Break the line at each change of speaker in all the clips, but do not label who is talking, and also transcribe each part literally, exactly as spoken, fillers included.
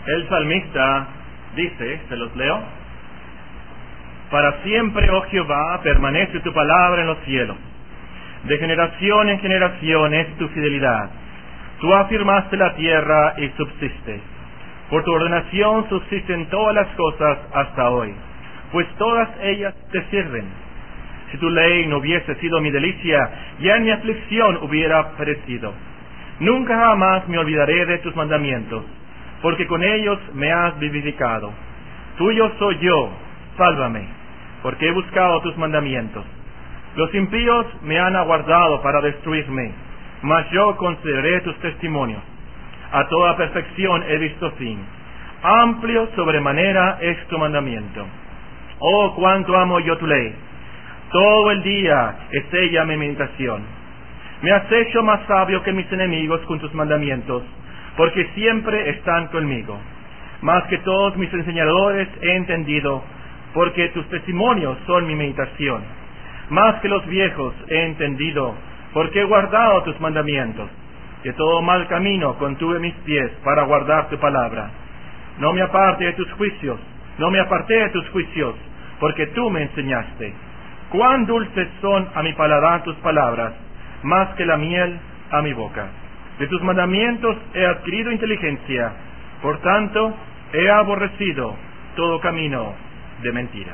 El salmista dice, se los leo: para siempre, oh Jehová, permanece tu palabra en los cielos. De generación en generación es tu fidelidad. Tú afirmaste la tierra y subsiste. Por tu ordenación subsisten todas las cosas hasta hoy, pues todas ellas te sirven. Si tu ley no hubiese sido mi delicia, ya en mi aflicción hubiera perecido. Nunca jamás me olvidaré de tus mandamientos, porque con ellos me has vivificado. Tuyo soy yo, sálvame, porque he buscado tus mandamientos. Los impíos me han aguardado para destruirme, mas yo consideré tus testimonios. A toda perfección he visto fin. Amplio sobremanera es tu mandamiento. Oh, cuánto amo yo tu ley. Todo el día es ella mi meditación. Me has hecho más sabio que mis enemigos con tus mandamientos, porque siempre están conmigo. Más que todos mis enseñadores he entendido, porque tus testimonios son mi meditación. Más que los viejos he entendido, porque he guardado tus mandamientos. De todo mal camino contuve mis pies para guardar tu palabra. No me aparte de tus juicios, no me aparté de tus juicios, porque tú me enseñaste. Cuán dulces son a mi paladar tus palabras, más que la miel a mi boca. De tus mandamientos he adquirido inteligencia, por tanto he aborrecido todo camino de mentira.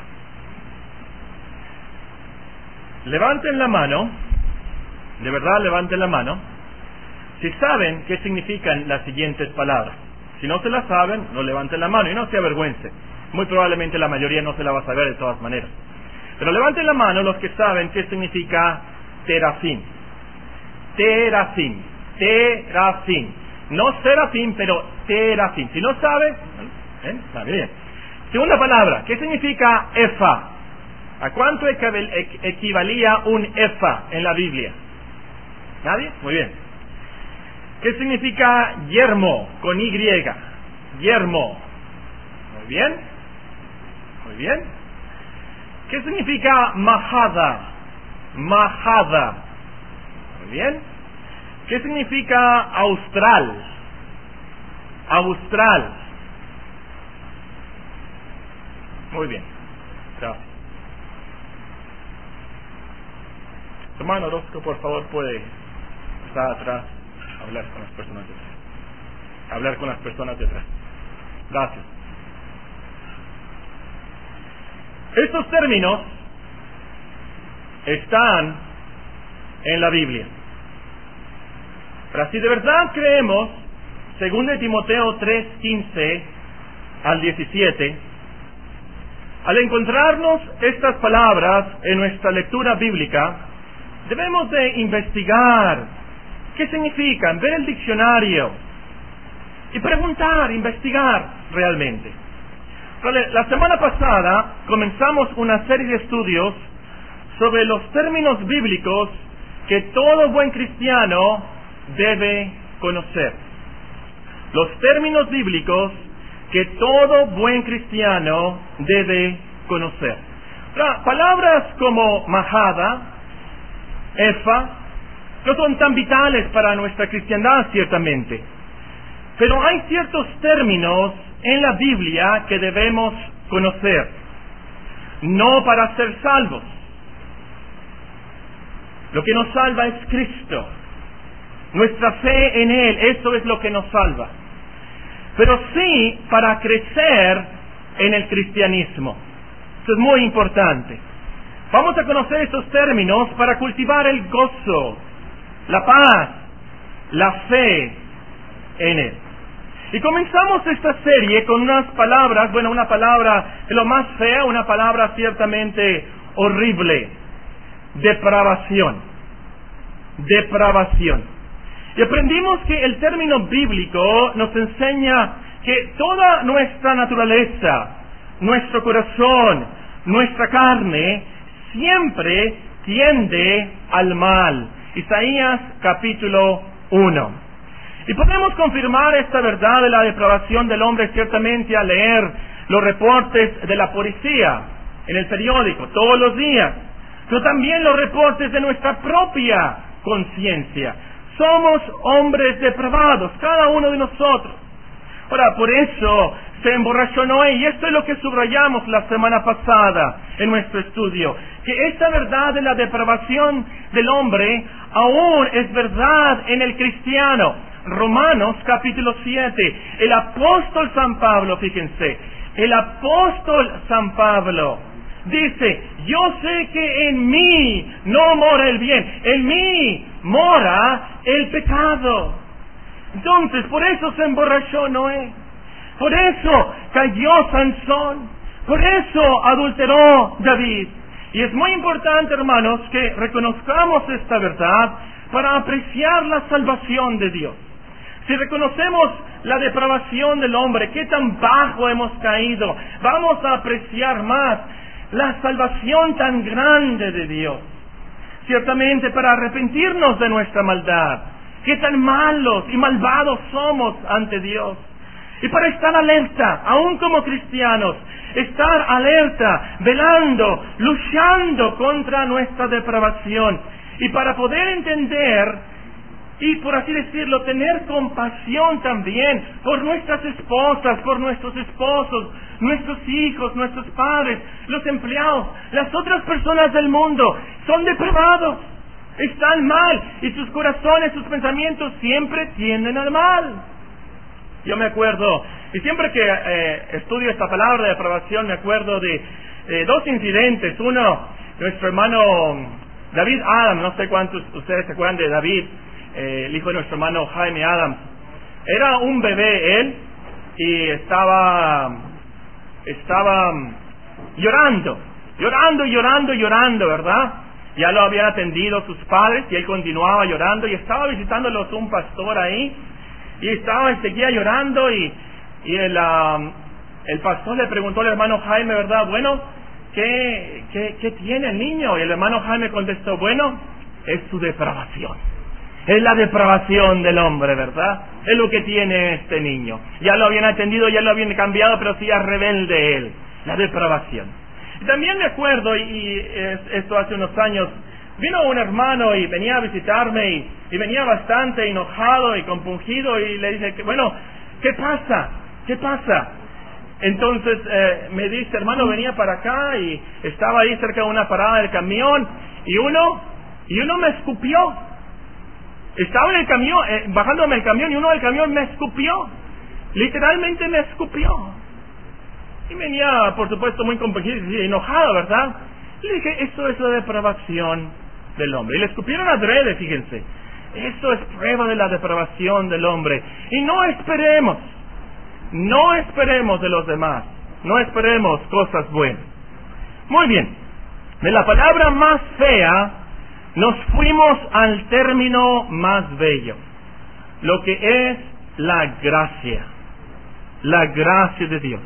Levanten la mano, de verdad levanten la mano, si saben qué significan las siguientes palabras. Si no se las saben, no levanten la mano y no se avergüencen. Muy probablemente la mayoría no se la va a saber de todas maneras. Pero levanten la mano los que saben qué significa terafín. Terafín. Terafín. No serafín, pero terafín. Si no saben, ¿eh? Está bien. Segunda palabra, ¿qué significa efa? ¿A cuánto equivalía un efa en la Biblia? ¿Nadie? Muy bien. ¿Qué significa yermo con Y? Yermo. Muy bien. Muy bien. ¿Qué significa majada? Majada. Muy bien. ¿Qué significa austral? Austral. Muy bien. Gracias. Hermano Orozco, por favor, puede estar atrás, hablar con las personas de atrás. Hablar con las personas de atrás. Gracias. Estos términos están en la Biblia. Pero si de verdad creemos, según de Timoteo tres, quince al diecisiete, al encontrarnos estas palabras en nuestra lectura bíblica, debemos de investigar qué significan, ver el diccionario y preguntar, investigar realmente. La semana pasada comenzamos una serie de estudios sobre los términos bíblicos que todo buen cristiano debe conocer. Los términos bíblicos que todo buen cristiano debe conocer. Palabras como majada, efa, no son tan vitales para nuestra cristiandad, ciertamente. Pero hay ciertos términos en la Biblia que debemos conocer, no para ser salvos. Lo que nos salva es Cristo, nuestra fe en Él, eso es lo que nos salva. Pero sí para crecer en el cristianismo. Eso es muy importante. Vamos a conocer estos términos para cultivar el gozo, la paz, la fe en Él. Y comenzamos esta serie con unas palabras, bueno, una palabra de lo más fea, una palabra ciertamente horrible: depravación. Depravación. Y aprendimos que el término bíblico nos enseña que toda nuestra naturaleza, nuestro corazón, nuestra carne, siempre tiende al mal. Isaías capítulo uno. Y podemos confirmar esta verdad de la depravación del hombre ciertamente al leer los reportes de la policía en el periódico todos los días, pero también los reportes de nuestra propia conciencia. Somos hombres depravados, cada uno de nosotros. Ahora, por eso se emborrachó Noé, y esto es lo que subrayamos la semana pasada en nuestro estudio, que esta verdad de la depravación del hombre aún es verdad en el cristiano. Romanos capítulo siete, el apóstol San Pablo, fíjense, el apóstol San Pablo dice: yo sé que en mí no mora el bien, en mí mora el pecado. Entonces, por eso se emborrachó Noé, por eso cayó Sansón, por eso adulteró David. Y es muy importante, hermanos, que reconozcamos esta verdad para apreciar la salvación de Dios. Si reconocemos la depravación del hombre, qué tan bajo hemos caído, vamos a apreciar más la salvación tan grande de Dios. Ciertamente, para arrepentirnos de nuestra maldad, qué tan malos y malvados somos ante Dios. Y para estar alerta, aún como cristianos, estar alerta, velando, luchando contra nuestra depravación. Y para poder entender y, por así decirlo, tener compasión también por nuestras esposas, por nuestros esposos, nuestros hijos, nuestros padres, los empleados, las otras personas del mundo, son depravados, están mal, y sus corazones, sus pensamientos siempre tienden al mal. Yo me acuerdo, y siempre que eh, estudio esta palabra de depravación, me acuerdo de eh, dos incidentes. Uno, nuestro hermano David Adams, no sé cuántos ustedes se acuerdan de David, eh, el hijo de nuestro hermano Jaime Adams. Era un bebé él, y estaba, estaba llorando, llorando, llorando, llorando, ¿verdad? Ya lo habían atendido sus padres, y él continuaba llorando, y estaba visitándolos un pastor ahí, y estaba y seguía llorando, y, y el, um, el pastor le preguntó al hermano Jaime, ¿verdad? Bueno, ¿qué, qué, ¿qué tiene el niño? Y el hermano Jaime contestó: bueno, es su depravación. Es la depravación del hombre, ¿verdad? Es lo que tiene este niño. Ya lo habían atendido, ya lo habían cambiado, pero sí es rebelde él. La depravación. Y también me acuerdo, y, y esto hace unos años, vino un hermano y venía a visitarme, y, y venía bastante enojado y compungido, y le dije: bueno, ¿qué pasa? ¿Qué pasa? Entonces eh, me dice: hermano, venía para acá y estaba ahí cerca de una parada del camión, y uno, y uno me escupió. Estaba en el camión, eh, bajándome el camión, y uno del camión me escupió. Literalmente me escupió. Y venía, por supuesto, muy compungido y enojado, ¿verdad? Y le dije: esto es la depravación del hombre. Y le escupieron adrede, fíjense. Esto es prueba de la depravación del hombre. Y no esperemos, no esperemos de los demás, no esperemos cosas buenas. Muy bien, de la palabra más fea nos fuimos al término más bello, lo que es la gracia, la gracia de Dios.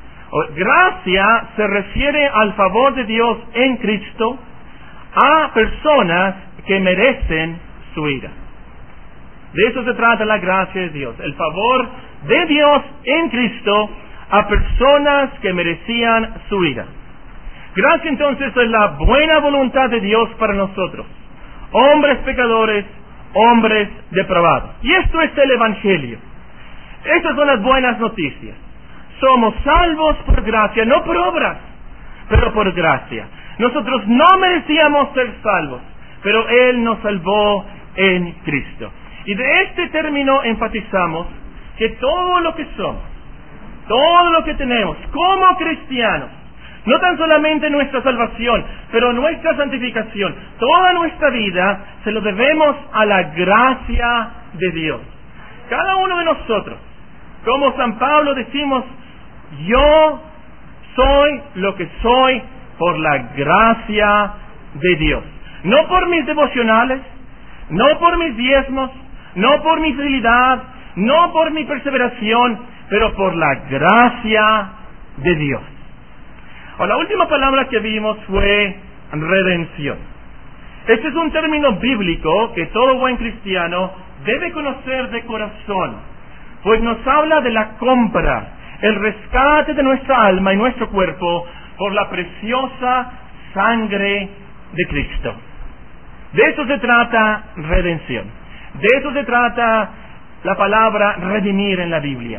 Gracia se refiere al favor de Dios en Cristo a personas que merecen su ira. De eso se trata la gracia de Dios, el favor de Dios en Cristo a personas que merecían su ira. Gracia entonces es la buena voluntad de Dios para nosotros, hombres pecadores, hombres depravados. Y esto es el Evangelio. Estas son las buenas noticias. Somos salvos por gracia, no por obras, pero por gracia. Nosotros no merecíamos ser salvos, pero Él nos salvó en Cristo. Y de este término enfatizamos que todo lo que somos, todo lo que tenemos como cristianos, no tan solamente nuestra salvación, pero nuestra santificación, toda nuestra vida, se lo debemos a la gracia de Dios. Cada uno de nosotros, como San Pablo decimos: yo soy lo que soy por la gracia de Dios. No por mis devocionales, no por mis diezmos, no por mi fidelidad, no por mi perseveración, pero por la gracia de Dios. O la última palabra que vimos fue redención. Este es un término bíblico que todo buen cristiano debe conocer de corazón, pues nos habla de la compra, el rescate de nuestra alma y nuestro cuerpo por la preciosa sangre de Cristo. De eso se trata redención. De eso se trata la palabra redimir en la Biblia.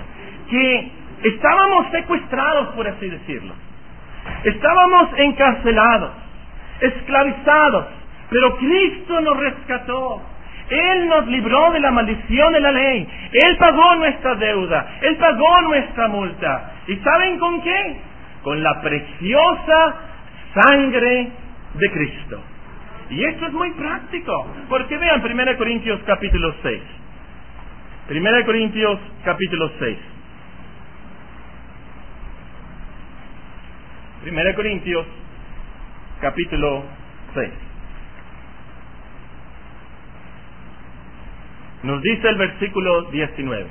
que estábamos secuestrados, por así decirlo. Estábamos encarcelados, esclavizados, pero Cristo nos rescató. Él nos libró de la maldición de la ley. Él pagó nuestra deuda. Él pagó nuestra multa. ¿Y saben con qué? Con la preciosa sangre de Cristo. Y esto es muy práctico, porque vean primera Corintios capítulo seis. primera Corintios capítulo seis. primera Corintios capítulo seis. Nos dice el versículo diecinueve.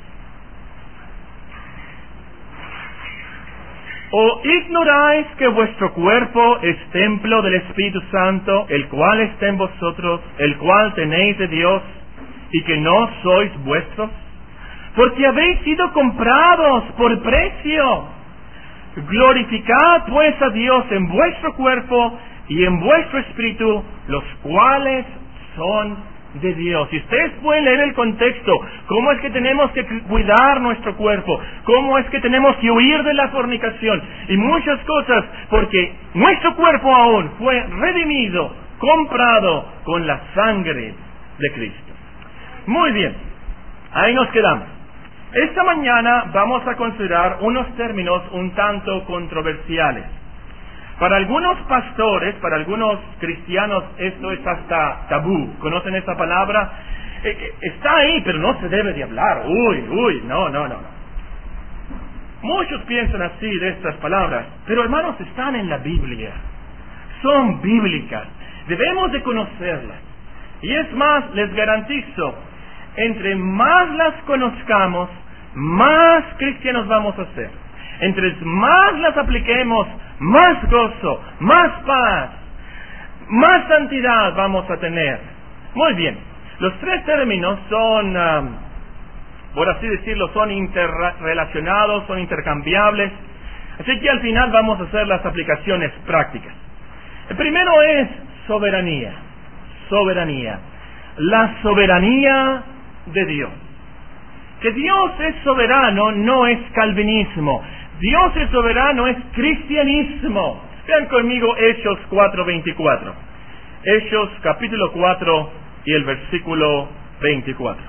¿O ignoráis que vuestro cuerpo es templo del Espíritu Santo, el cual está en vosotros, el cual tenéis de Dios, y que no sois vuestros? Porque habéis sido comprados por precio. Glorificad pues a Dios en vuestro cuerpo y en vuestro espíritu, los cuales son de Dios. Y ustedes pueden leer el contexto, cómo es que tenemos que cuidar nuestro cuerpo, cómo es que tenemos que huir de la fornicación y muchas cosas, porque nuestro cuerpo aún fue redimido, comprado con la sangre de Cristo. Muy bien, ahí nos quedamos. Esta mañana vamos a considerar unos términos un tanto controversiales. Para algunos pastores, para algunos cristianos, esto es hasta tabú. ¿Conocen esta palabra? Eh, está ahí, pero no se debe de hablar. Uy, uy, no, no, no. Muchos piensan así de estas palabras, pero hermanos, están en la Biblia. Son bíblicas. Debemos de conocerlas. Y es más, les garantizo, entre más las conozcamos, más cristianos vamos a ser. Entre más las apliquemos, más gozo, más paz, más santidad vamos a tener. Muy bien, los tres términos son, um, por así decirlo, son interrelacionados, son intercambiables. Así que al final vamos a hacer las aplicaciones prácticas. El primero es soberanía. Soberanía. La soberanía de Dios. Que Dios es soberano no es calvinismo. Dios es soberano es cristianismo. Vean conmigo Hechos cuatro veinticuatro. Hechos capítulo cuatro y el versículo veinticuatro.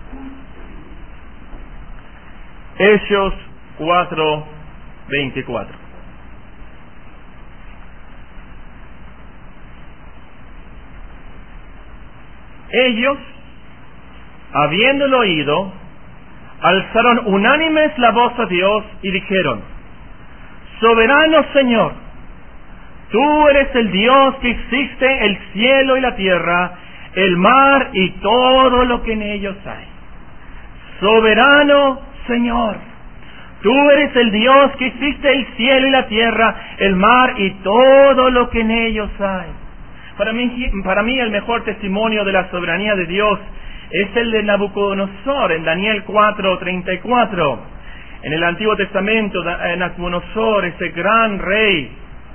Hechos cuatro veinticuatro. Ellos, habiéndolo oído, alzaron unánimes la voz a Dios y dijeron: Soberano Señor, tú eres el Dios que hiciste el cielo y la tierra, el mar y todo lo que en ellos hay. Soberano Señor, tú eres el Dios que hiciste el cielo y la tierra, el mar y todo lo que en ellos hay. Para mí, para mí el mejor testimonio de la soberanía de Dios es el de Nabucodonosor en Daniel cuatro treinta y cuatro. En el Antiguo Testamento, Nabucodonosor, ese gran rey,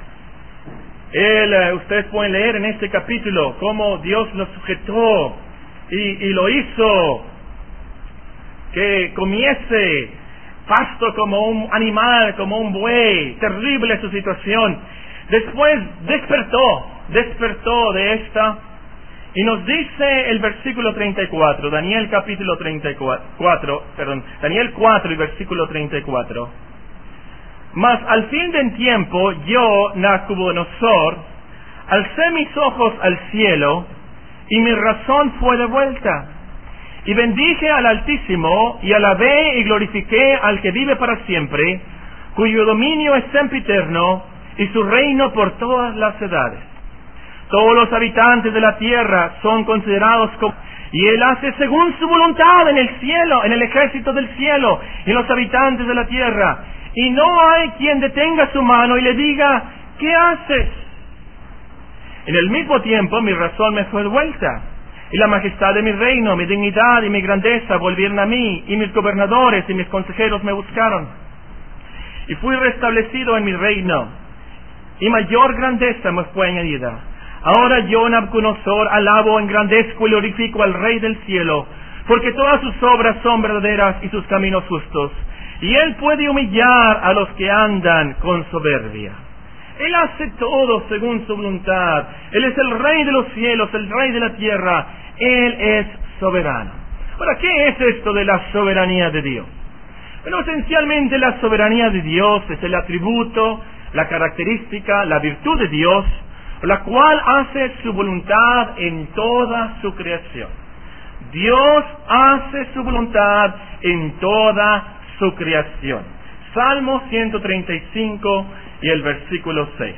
él, ustedes pueden leer en este capítulo cómo Dios lo sujetó y, y lo hizo que comiese pasto como un animal, como un buey. Terrible su situación. Después despertó, despertó de esta. Y nos dice el versículo treinta y cuatro, Daniel capítulo treinta y cuatro, perdón, Daniel cuatro y versículo treinta y cuatro. Mas al fin del tiempo, yo, Nabucodonosor, alcé mis ojos al cielo, y mi razón fue devuelta. Y bendije al Altísimo, y alabé y glorifiqué al que vive para siempre, cuyo dominio es sempiterno, y su reino por todas las edades. Todos los habitantes de la tierra son considerados como... Y Él hace según su voluntad en el cielo, en el ejército del cielo, y en los habitantes de la tierra. Y no hay quien detenga su mano y le diga: ¿qué haces? En el mismo tiempo mi razón me fue devuelta, y la majestad de mi reino, mi dignidad y mi grandeza volvieron a mí, y mis gobernadores y mis consejeros me buscaron. Y fui restablecido en mi reino, y mayor grandeza me fue añadida. Ahora yo, Nabucodonosor, alabo, engrandezco y glorifico al Rey del cielo, porque todas sus obras son verdaderas y sus caminos justos. y Él puede humillar a los que andan con soberbia. Él hace todo según su voluntad. Él es el Rey de los cielos, el Rey de la tierra. Él es soberano. Ahora, ¿qué es esto de la soberanía de Dios? Bueno, esencialmente la soberanía de Dios es el atributo, la característica, la virtud de Dios, la cual hace su voluntad en toda su creación. Dios hace su voluntad en toda su creación. Salmo ciento treinta y cinco y el versículo seis.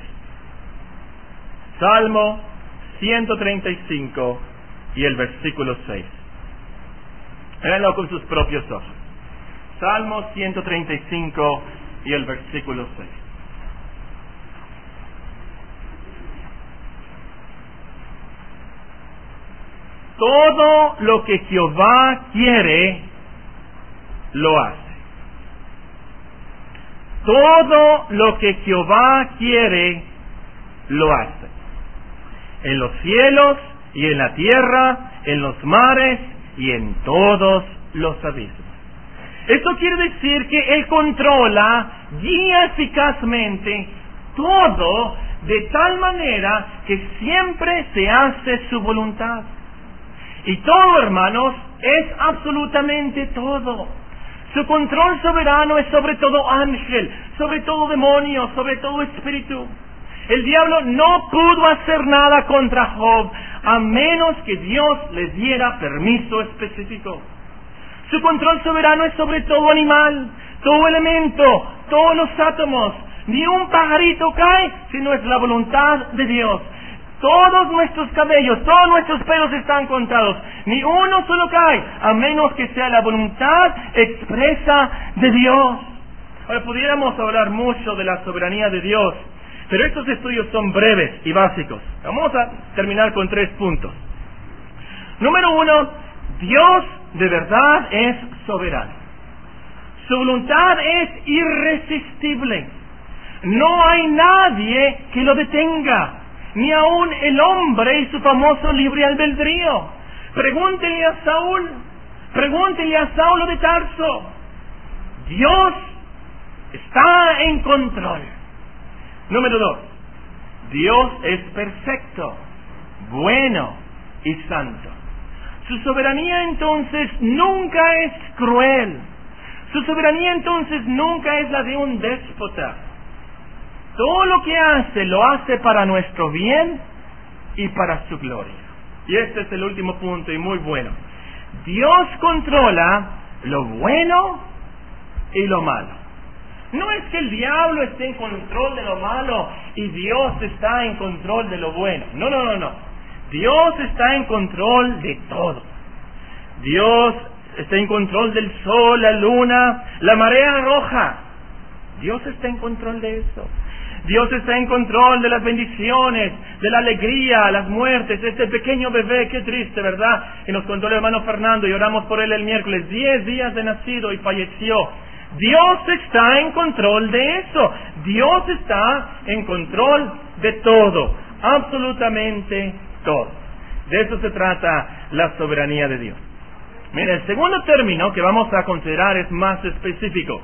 Salmo ciento treinta y cinco y el versículo seis. Véanlo con sus propios ojos. Salmo ciento treinta y cinco y el versículo seis. Todo lo que Jehová quiere, lo hace. Todo lo que Jehová quiere, lo hace. En los cielos y en la tierra, en los mares y en todos los abismos. Esto quiere decir que Él controla, guía eficazmente todo de tal manera que siempre se hace su voluntad. Y todo, hermanos, es absolutamente todo. Su control soberano es sobre todo ángel, sobre todo demonio, sobre todo espíritu. El diablo no pudo hacer nada contra Job, a menos que Dios le diera permiso específico. Su control soberano es sobre todo animal, todo elemento, todos los átomos. Ni un pajarito cae si no es la voluntad de Dios. Todos nuestros cabellos, todos nuestros pelos están contados. Ni uno solo cae, a menos que sea la voluntad expresa de Dios. Ahora, pudiéramos hablar mucho de la soberanía de Dios, pero estos estudios son breves y básicos. Vamos a terminar con tres puntos. Número uno, Dios de verdad es soberano. Su voluntad es irresistible. No hay nadie que lo detenga, ni aun el hombre y su famoso libre albedrío. Pregúntele a Saúl, pregúntele a Saulo de Tarso. Dios está en control. Número dos, Dios es perfecto, bueno y santo. Su soberanía entonces nunca es cruel. Su soberanía entonces nunca es la de un déspota. Todo lo que hace, lo hace para nuestro bien y para su gloria. Y este es el último punto y muy bueno. Dios controla lo bueno y lo malo. No es que el diablo esté en control de lo malo y Dios está en control de lo bueno. No, no, no, no. Dios está en control de todo. Dios está en control del sol, la luna, la marea roja. Dios está en control de eso. Dios está en control de las bendiciones, de la alegría, las muertes. Este pequeño bebé, qué triste, ¿verdad? Que nos contó el hermano Fernando y oramos por él el miércoles, diez días de nacido y falleció. Dios está en control de eso. Dios está en control de todo, absolutamente todo. De eso se trata la soberanía de Dios. Mira, el segundo término que vamos a considerar es más específico.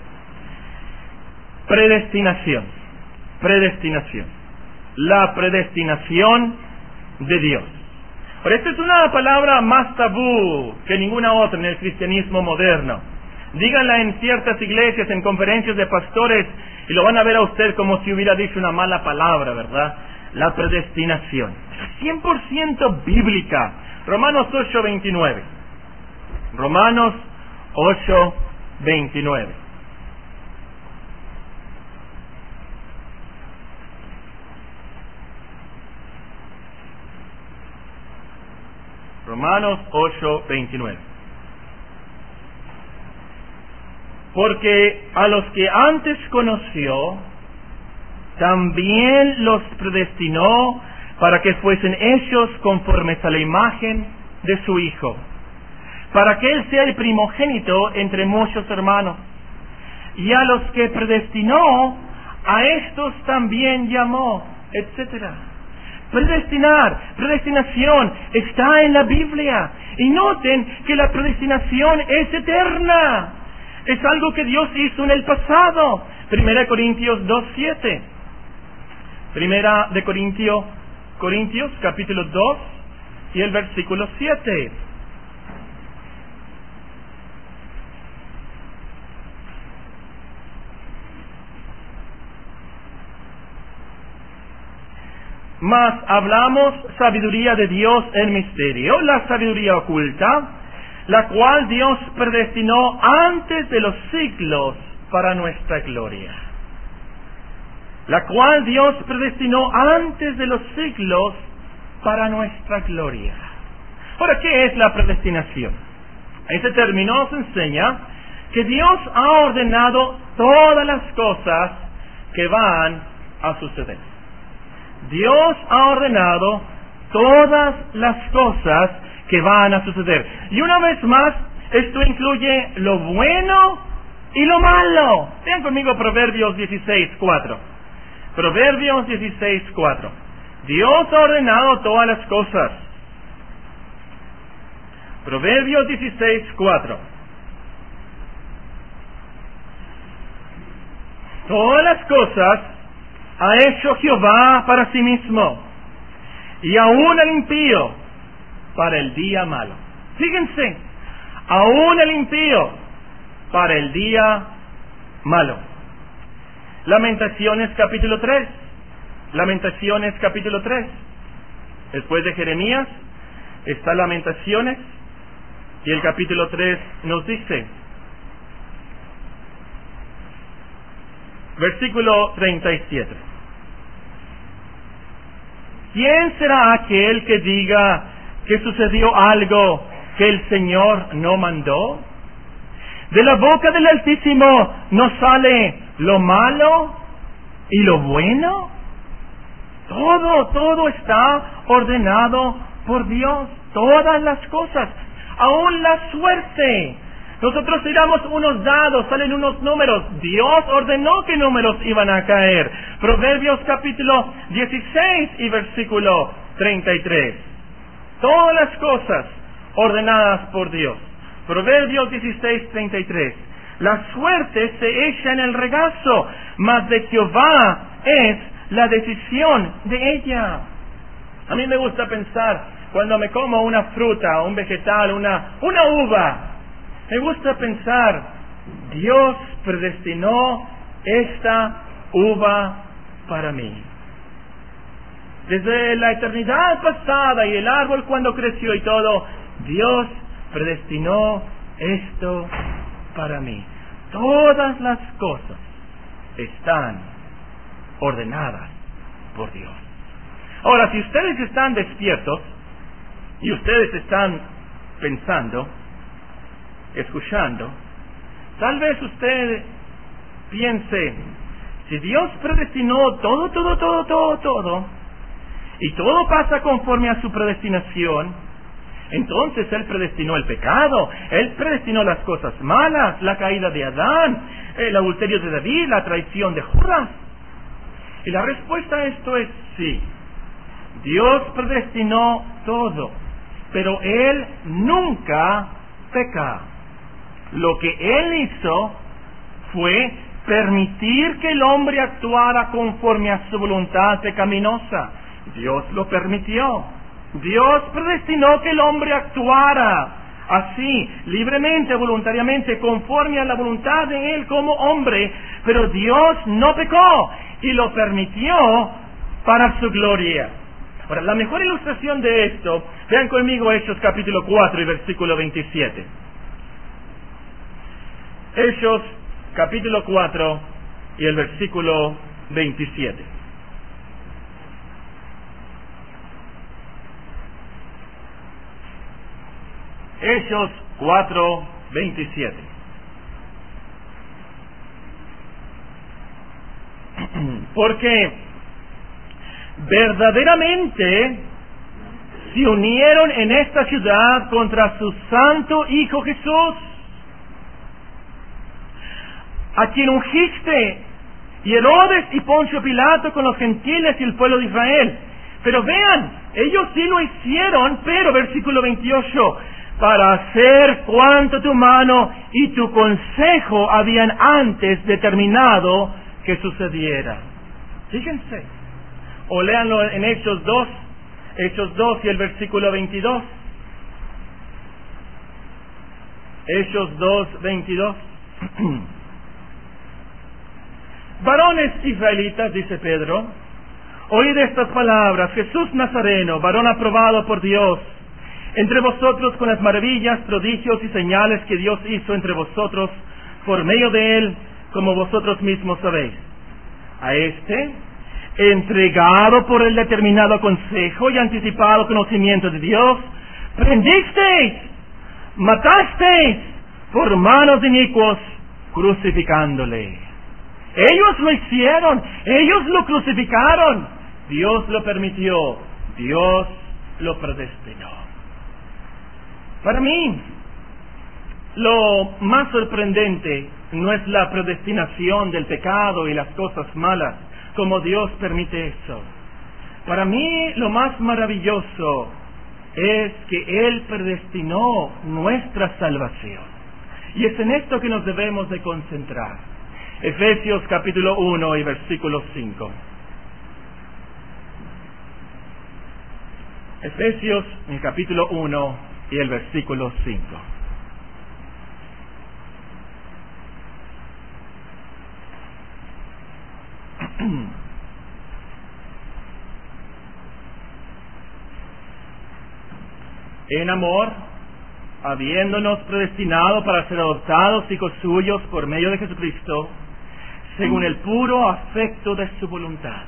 Predestinación. Predestinación. La predestinación de Dios. Ahora, esta es una palabra más tabú que ninguna otra en el cristianismo moderno. Díganla en ciertas iglesias, en conferencias de pastores, y lo van a ver a usted como si hubiera dicho una mala palabra, ¿verdad? La predestinación. cien por ciento bíblica. Romanos ocho veintinueve. Romanos ocho veintinueve. Romanos ocho veintinueve. Porque a los que antes conoció, también los predestinó para que fuesen hechos conformes a la imagen de su Hijo, para que Él sea el primogénito entre muchos hermanos. Y a los que predestinó, a estos también llamó, etcétera. Predestinar, predestinación, está en la Biblia. Y noten que la predestinación es eterna. Es algo que Dios hizo en el pasado. Primera de Corintios dos siete. Primera de Corintios, Corintios capítulo dos y el versículo siete. Mas hablamos sabiduría de Dios en misterio, la sabiduría oculta, la cual Dios predestinó antes de los siglos para nuestra gloria. La cual Dios predestinó antes de los siglos para nuestra gloria. Ahora, ¿qué es la predestinación? Este término nos enseña que Dios ha ordenado todas las cosas que van a suceder. Dios ha ordenado todas las cosas que van a suceder. Y una vez más, esto incluye lo bueno y lo malo. Vean conmigo Proverbios dieciséis cuatro. Proverbios dieciséis cuatro. Dios ha ordenado todas las cosas. Proverbios dieciséis cuatro. Todas las cosas ha hecho Jehová para sí mismo, y aún el impío para el día malo. Fíjense, aún el impío para el día malo. Lamentaciones capítulo tres. Lamentaciones capítulo tres. Después de Jeremías está Lamentaciones, y el capítulo tres nos dice, versículo treinta y siete. ¿Quién será aquel que diga que sucedió algo que el Señor no mandó? De la boca del Altísimo no sale lo malo y lo bueno. Todo, todo está ordenado por Dios. Todas las cosas, aún la suerte. Nosotros tiramos unos dados, salen unos números. Dios ordenó qué números iban a caer. Proverbios capítulo dieciséis y versículo treinta y tres. Todas las cosas ordenadas por Dios. Proverbios dieciséis, treinta y tres. La suerte se echa en el regazo, mas de Jehová es la decisión de ella. A mí me gusta pensar, cuando me como una fruta, un vegetal, una, una uva, me gusta pensar, Dios predestinó esta uva para mí. Desde la eternidad pasada y el árbol cuando creció y todo, Dios predestinó esto para mí. Todas las cosas están ordenadas por Dios. Ahora, si ustedes están despiertos y ustedes están pensando, escuchando, tal vez usted piense, si Dios predestinó todo, todo, todo, todo, todo, y todo pasa conforme a su predestinación, entonces Él predestinó el pecado, Él predestinó las cosas malas, la caída de Adán, el adulterio de David, la traición de Judas. Y la respuesta a esto es sí. Dios predestinó todo, pero Él nunca peca. Lo que Él hizo fue permitir que el hombre actuara conforme a su voluntad pecaminosa. Dios lo permitió. Dios predestinó que el hombre actuara así, libremente, voluntariamente, conforme a la voluntad de Él como hombre, pero Dios no pecó y lo permitió para su gloria. Ahora, la mejor ilustración de esto, vean conmigo Hechos capítulo cuatro y versículo veintisiete. Hechos capítulo cuatro y el versículo veintisiete. Hechos cuatro, veintisiete. Porque verdaderamente se unieron en esta ciudad contra su santo Hijo Jesús, a quien ungiste, y Herodes y Poncio Pilato con los gentiles y el pueblo de Israel. Pero vean, ellos sí lo hicieron, pero versículo veintiocho, para hacer cuanto tu mano y tu consejo habían antes determinado que sucediera. Fíjense, o léanlo en Hechos dos, Hechos dos y el versículo veintidós. Hechos dos, veintidós. Varones israelitas, dice Pedro, oíd estas palabras: Jesús Nazareno, varón aprobado por Dios, entre vosotros con las maravillas, prodigios y señales que Dios hizo entre vosotros por medio de él, como vosotros mismos sabéis. A este, entregado por el determinado consejo y anticipado conocimiento de Dios, prendisteis, matasteis por manos de inicuos, crucificándole. Ellos lo hicieron, ellos lo crucificaron. Dios lo permitió, Dios lo predestinó. Para mí, lo más sorprendente no es la predestinación del pecado y las cosas malas, como Dios permite eso. Para mí, lo más maravilloso es que Él predestinó nuestra salvación. Y es en esto que nos debemos de concentrar. Efesios capítulo uno y versículo cinco. Efesios en el capítulo uno y el versículo cinco. En amor, habiéndonos predestinado para ser adoptados hijos suyos por medio de Jesucristo, según el puro afecto de su voluntad.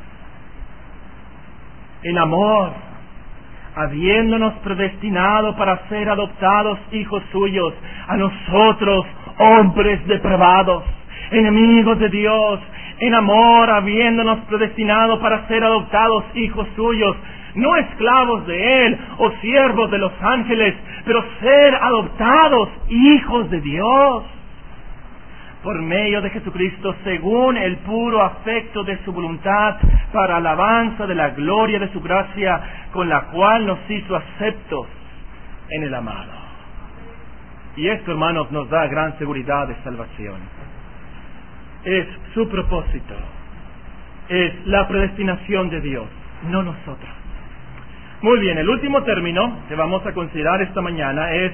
En amor, habiéndonos predestinado para ser adoptados hijos suyos, a nosotros, hombres depravados, enemigos de Dios, en amor, habiéndonos predestinado para ser adoptados hijos suyos, no esclavos de Él o siervos de los ángeles, pero ser adoptados hijos de Dios, por medio de Jesucristo, según el puro afecto de su voluntad, para alabanza de la gloria de su gracia, con la cual nos hizo aceptos en el amado. Y esto, hermanos, nos da gran seguridad de salvación. Es su propósito, es la predestinación de Dios, no nosotros. Muy bien, el último término que vamos a considerar esta mañana es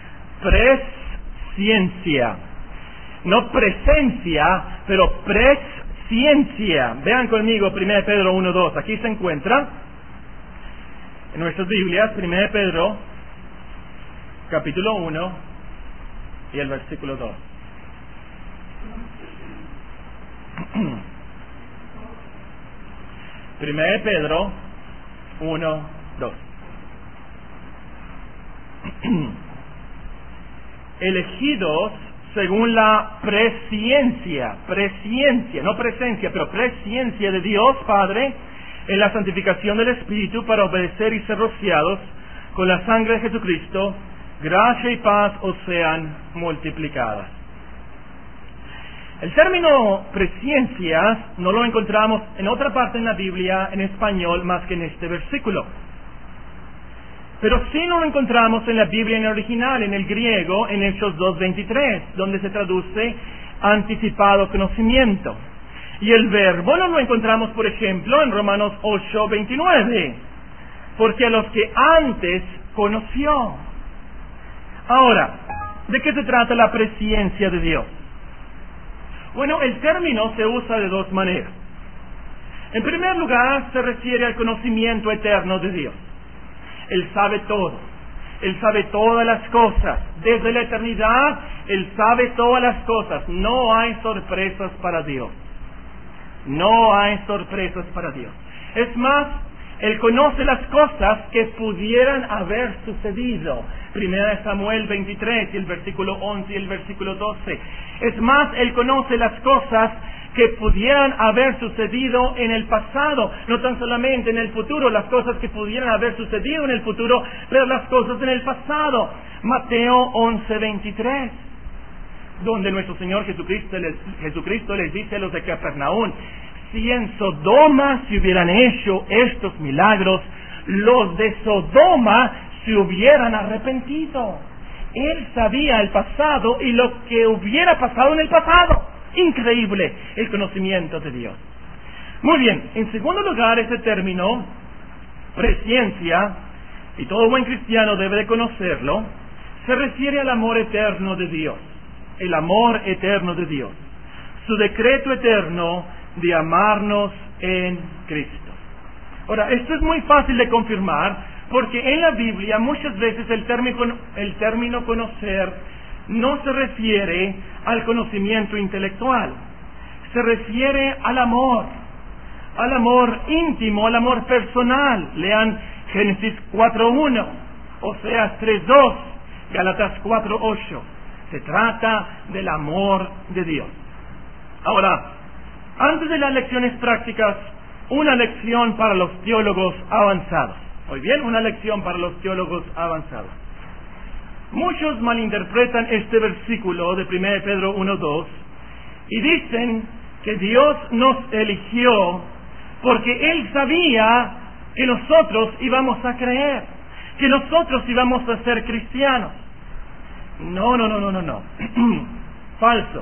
presciencia. No presencia, pero presciencia. Vean conmigo primera de Pedro uno, dos. Aquí se encuentra en nuestras Biblias, primera de Pedro, capítulo uno y el versículo dos. primera de Pedro uno, dos. Elegidos según la presciencia, presciencia, no presencia, pero presciencia de Dios Padre, en la santificación del Espíritu, para obedecer y ser rociados con la sangre de Jesucristo, gracia y paz os sean multiplicadas. El término presciencia no lo encontramos en otra parte en la Biblia en español más que en este versículo. Pero sí no lo encontramos en la Biblia en el original, en el griego, en Hechos dos veintitrés, donde se traduce anticipado conocimiento. Y el verbo no lo encontramos, por ejemplo, en Romanos ocho veintinueve, porque a los que antes conoció. Ahora, ¿de qué se trata la presciencia de Dios? Bueno, el término se usa de dos maneras. En primer lugar, se refiere al conocimiento eterno de Dios. Él sabe todo. Él sabe todas las cosas. Desde la eternidad, Él sabe todas las cosas. No hay sorpresas para Dios. No hay sorpresas para Dios. Es más, Él conoce las cosas que pudieran haber sucedido. Primera de Samuel veintitrés, y el versículo once y el versículo doce. Es más, Él conoce las cosas que pudieran haber sucedido en el pasado, no tan solamente en el futuro, las cosas que pudieran haber sucedido en el futuro, pero las cosas en el pasado. Mateo once veintitrés, donde nuestro Señor Jesucristo les, Jesucristo les dice a los de Capernaum: si en Sodoma se hubieran hecho estos milagros, los de Sodoma se hubieran arrepentido. Él sabía el pasado y lo que hubiera pasado en el pasado. Increíble el conocimiento de Dios. Muy bien, en segundo lugar, ese término, presciencia, y todo buen cristiano debe de conocerlo, se refiere al amor eterno de Dios. El amor eterno de Dios. Su decreto eterno de amarnos en Cristo. Ahora, esto es muy fácil de confirmar, porque en la Biblia muchas veces el término, el término conocer no se refiere al conocimiento intelectual, se refiere al amor, al amor íntimo, al amor personal. Lean Génesis cuatro uno, Oseas tres dos, Gálatas cuatro ocho. Se trata del amor de Dios. Ahora, antes de las lecciones prácticas, una lección para los teólogos avanzados. Muy bien, una lección para los teólogos avanzados. Muchos malinterpretan este versículo de primera de Pedro uno dos y dicen que Dios nos eligió porque Él sabía que nosotros íbamos a creer, que nosotros íbamos a ser cristianos. No, no, no, no, no, no. Falso.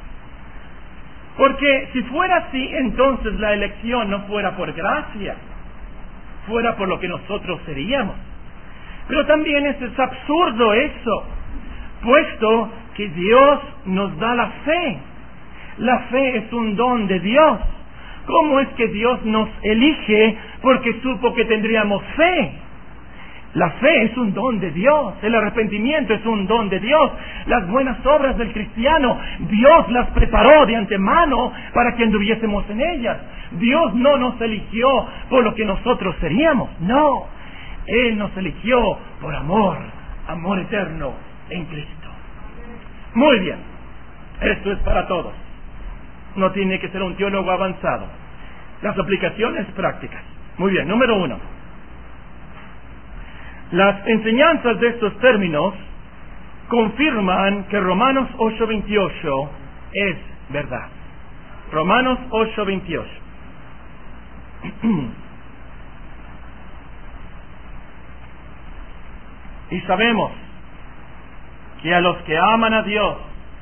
Porque si fuera así, entonces la elección no fuera por gracia, fuera por lo que nosotros seríamos. Pero también es, es absurdo eso, puesto que Dios nos da la fe. La fe es un don de Dios. ¿Cómo es que Dios nos elige porque supo que tendríamos fe? La fe es un don de Dios, el arrepentimiento es un don de Dios, las buenas obras del cristiano, Dios las preparó de antemano para que anduviésemos en ellas. Dios no nos eligió por lo que nosotros seríamos, no. Él nos eligió por amor, amor eterno en Cristo. Muy bien, esto es para todos. No tiene que ser un teólogo avanzado. Las aplicaciones prácticas. Muy bien, número uno. Las enseñanzas de estos términos confirman que Romanos ocho veintiocho es verdad. Romanos ocho veintiocho. Y sabemos que a los que aman a Dios,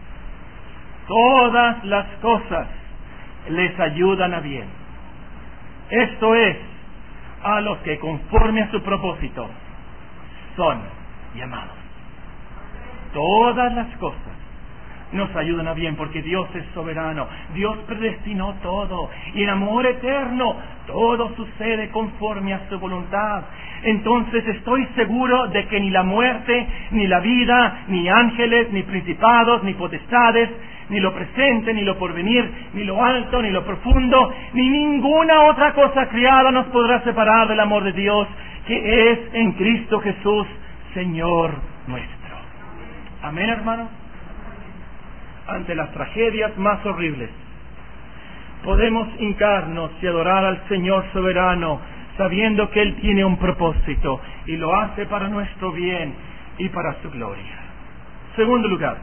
todas las cosas les ayudan a bien. Esto es, a los que conforme a su propósito son llamados. Todas las cosas nos ayudan a bien porque Dios es soberano. Dios predestinó todo y en amor eterno todo sucede conforme a su voluntad. Entonces estoy seguro de que ni la muerte, ni la vida, ni ángeles, ni principados, ni potestades, ni lo presente, ni lo porvenir, ni lo alto, ni lo profundo, ni ninguna otra cosa creada nos podrá separar del amor de Dios que es en Cristo Jesús, Señor nuestro. Amén, hermano. Ante las tragedias más horribles, podemos hincarnos y adorar al Señor soberano, sabiendo que Él tiene un propósito y lo hace para nuestro bien y para su gloria. Segundo lugar,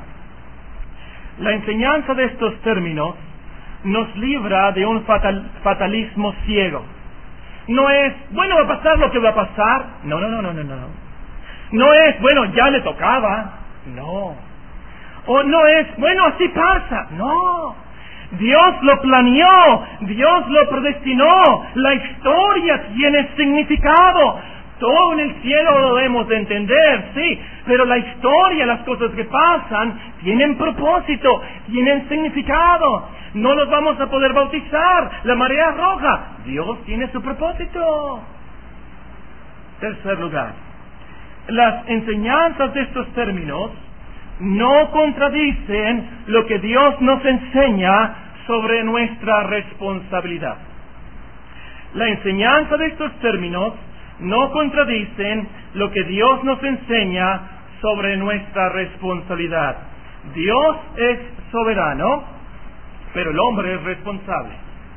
la enseñanza de estos términos nos libra de un fatal, fatalismo ciego. No es, bueno, va a pasar lo que va a pasar. No, no, no, no, no, no. No es, bueno, ya le tocaba. No. O no es, bueno, así pasa. No. Dios lo planeó, Dios lo predestinó, la historia tiene significado. Todo en el cielo lo debemos de entender, sí, pero la historia, las cosas que pasan, tienen propósito, tienen significado. No nos vamos a poder bautizar, la marea roja, Dios tiene su propósito. Tercer lugar, las enseñanzas de estos términos no contradicen lo que Dios nos enseña sobre nuestra responsabilidad. La enseñanza de estos términos no contradicen lo que Dios nos enseña sobre nuestra responsabilidad. Dios es soberano, pero el hombre es responsable.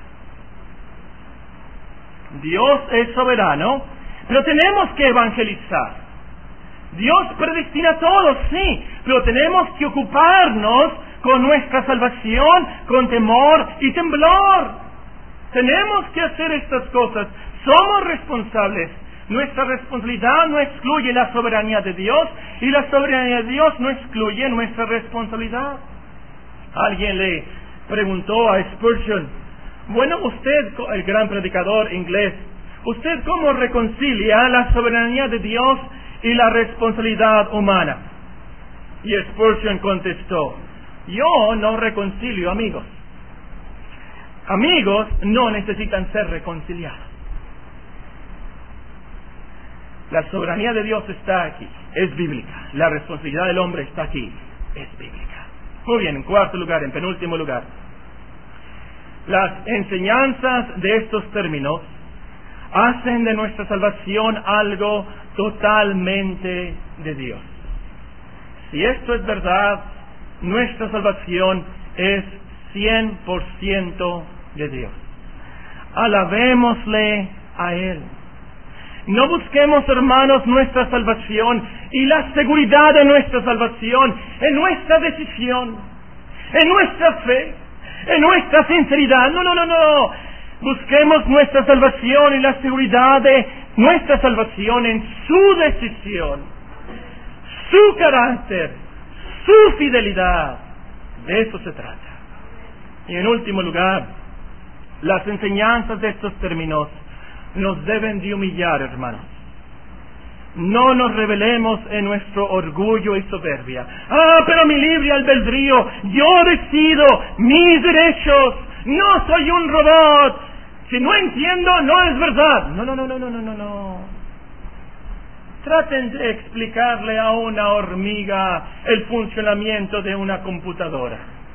Dios es soberano, pero tenemos que evangelizar. Dios predestina todo, sí, pero tenemos que ocuparnos con nuestra salvación, con temor y temblor. Tenemos que hacer estas cosas. Somos responsables, Nuestra responsabilidad no excluye la soberanía de Dios, y la soberanía de Dios no excluye nuestra responsabilidad. Alguien le preguntó a Spurgeon: bueno, usted, el gran predicador inglés, ¿usted cómo reconcilia la soberanía de Dios y la responsabilidad humana? Y Spurgeon contestó: yo no reconcilio amigos. Amigos no necesitan ser reconciliados. La soberanía de Dios está aquí, es bíblica. La responsabilidad del hombre está aquí, es bíblica. Muy bien, en cuarto lugar, en penúltimo lugar, las enseñanzas de estos términos hacen de nuestra salvación algo totalmente de Dios. Si esto es verdad, nuestra salvación es cien por ciento de Dios. Alabémosle a Él. No busquemos, hermanos, nuestra salvación y la seguridad de nuestra salvación en nuestra decisión, en nuestra fe, en nuestra sinceridad. No, no, no, no. Busquemos nuestra salvación y la seguridad de nuestra salvación en su decisión, su carácter, su fidelidad. De eso se trata. Y en último lugar, las enseñanzas de estos términos nos deben de humillar, hermanos. No nos rebelemos en nuestro orgullo y soberbia. Ah, pero mi libre albedrío, yo decido mis derechos, no soy un robot. Si no entiendo, no es verdad. No, no, no, no, no, no, no, no. Traten de explicarle a una hormiga el funcionamiento de una computadora.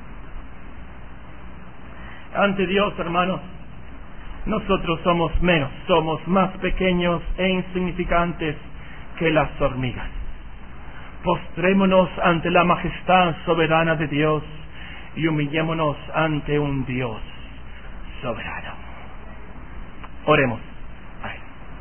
Ante Dios, hermanos, nosotros somos menos, somos más pequeños e insignificantes que las hormigas. Postrémonos ante la majestad soberana de Dios y humillémonos ante un Dios soberano. Oremos. Ay.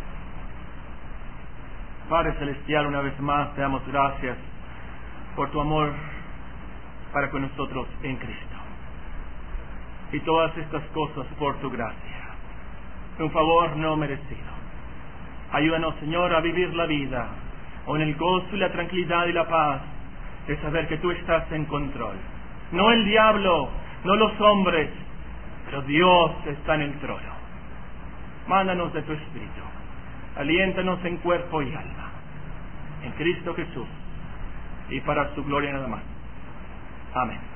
Padre Celestial, una vez más te damos gracias por tu amor para con nosotros en Cristo. Y todas estas cosas por tu gracia. Un favor no merecido. Ayúdanos, Señor, a vivir la vida con el gozo y la tranquilidad y la paz de saber que tú estás en control. No el diablo, no los hombres, pero Dios está en el trono. Mándanos de tu Espíritu. Aliéntanos en cuerpo y alma. En Cristo Jesús. Y para su gloria nada más. Amén.